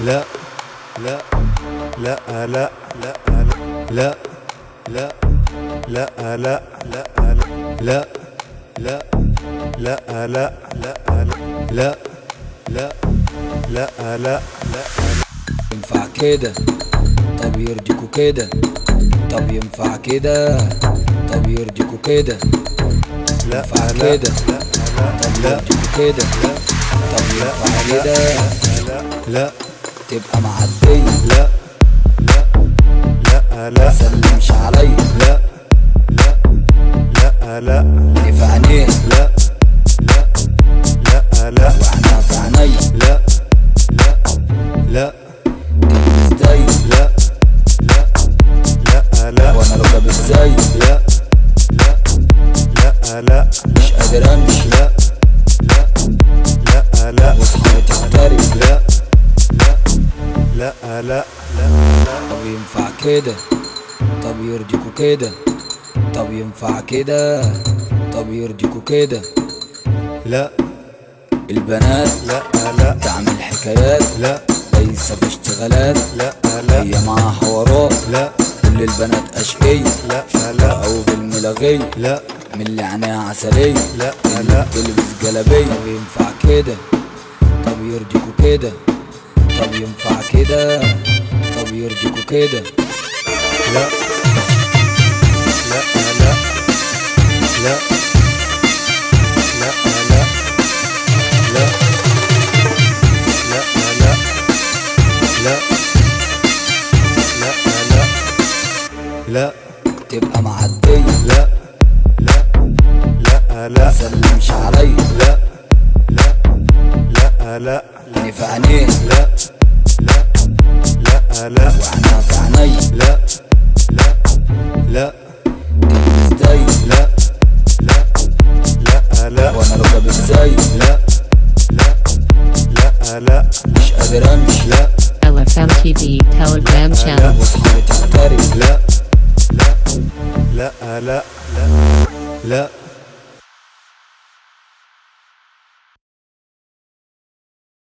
لا لا لا لا لا لا لا لا لا لا لا لا لا لا لا لا لا لا ينفع كده؟ طب يرضيكوا كده؟ طب ينفع كده؟ طب يرضيكوا كده؟ ينفع كده؟ طب يرضيكوا كده؟ طب ينفع كده؟ لا تبقى معدية لا لا لا لا مسلمش عليا لا لا لا لا اللي في عينيه لا لا لا لا واحنا في عينيا لا لا لا ازاي لا لا لا لا وانا لو جاب ازاي لا لا لا لا مش قادر امشي لا لا لا لا واصحابي تحترم لا لا لا لا طب ينفع كده؟ طب يرضيكوا كده؟ طب ينفع كده؟ طب يرضيكوا كده؟ لا البنات لا لا تعمل حكايات لا ليس في اشتغالات لا لا هي معاها حوارات لا كل البنات اشقية لا لا او بالملاغية لا من اللي عينيها عسلية لا اللي لا بتلبس جلابية طب ينفع كده؟ طب يرضيكوا كده؟ طب ينفع كده؟ طب يرضيكوا كده؟ لا لا لا لا لا لا لا لا لا لا لا لا تبقى معدية لا لا لا لا مسلمش عليا لا لا لا لا اللي في عينيه لا لا لا لا واحنا في عينيا لا لا لا ازاي لا لا لا لا وانا لو جاب ازاي لا لا لا لا مش قادر امشي لا LFM TV Telegram channel. واصحابي تحترم لا لا لا لا لا لا